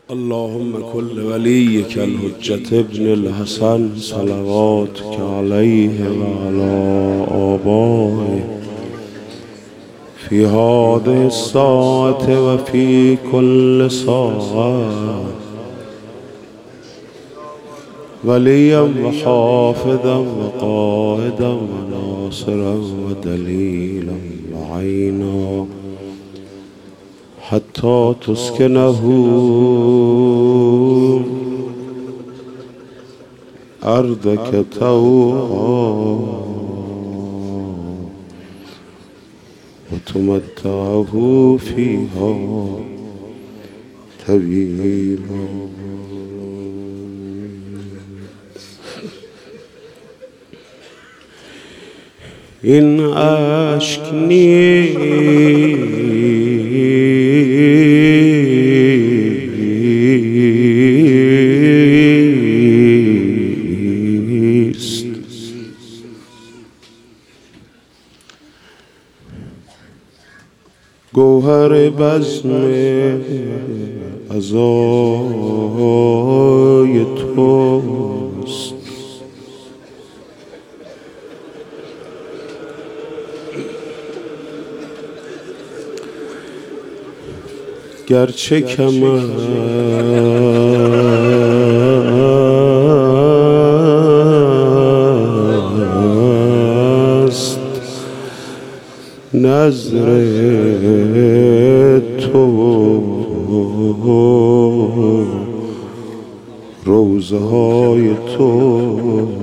اللهم كل وليك الحجة ابن الحسن صلواتك عليه وعلى آبائه في هذه الساعة وفي كل ساعة وليا وحافظا وقائدا وناصرا ودليلا وعينا حتى تسكنه أرضك طوعا وتمتعه فيها طويلا. إن أشكني گوهر بزم عزای توست، گرچه کم است نظر تو روزه های توست.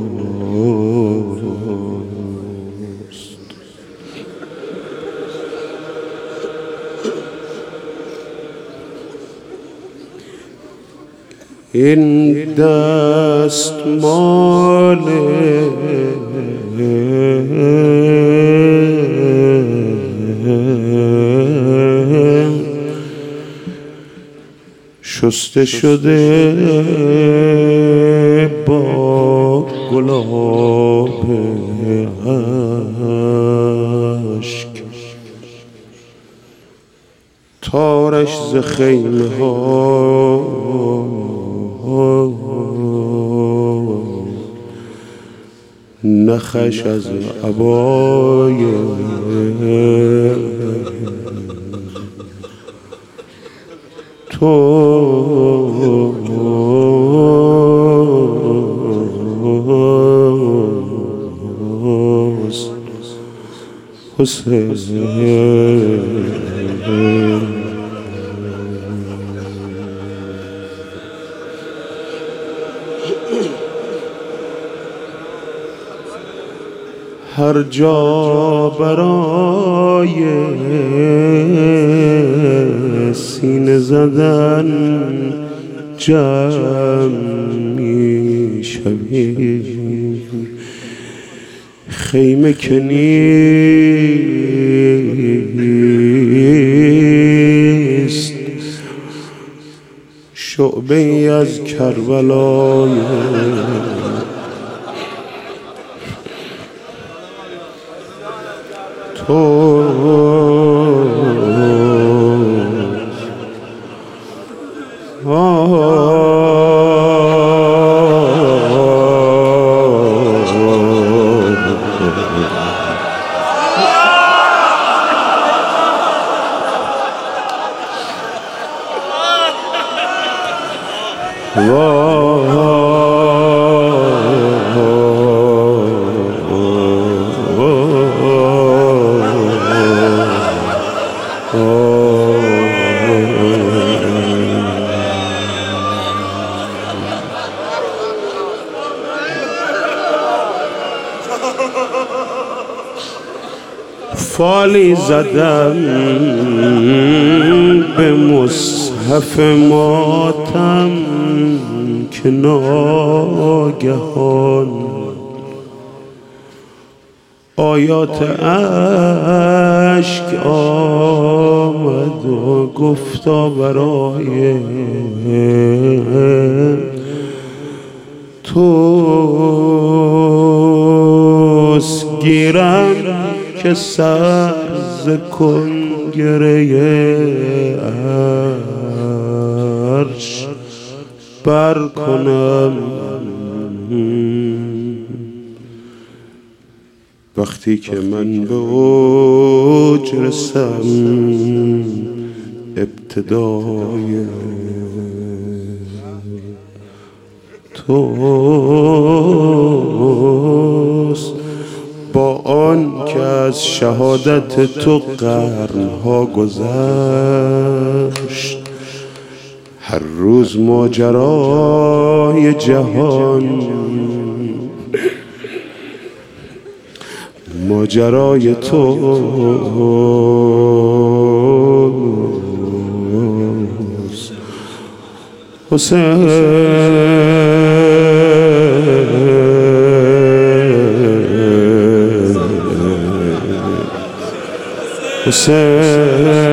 این دستمال شسته شده با گلاب اشک، تارش ز خیمه ها نخش از عبای توست حسین. هر جا برای سینه زدن جمع می شوی، خیمه که نیست شعبه ای از کربلای فالی زدم به مصحف ماتم که ناگهان آیات اشک آمد و گفتا برای توست گیرم که سر ز کنگره عرش بر کنم. وقتی که من به اوج رسم ابتدای توست، با آن که از شهادت تو قرنها گذشت. هر روز ماجرای جهان ماجرای توست. حسین حسین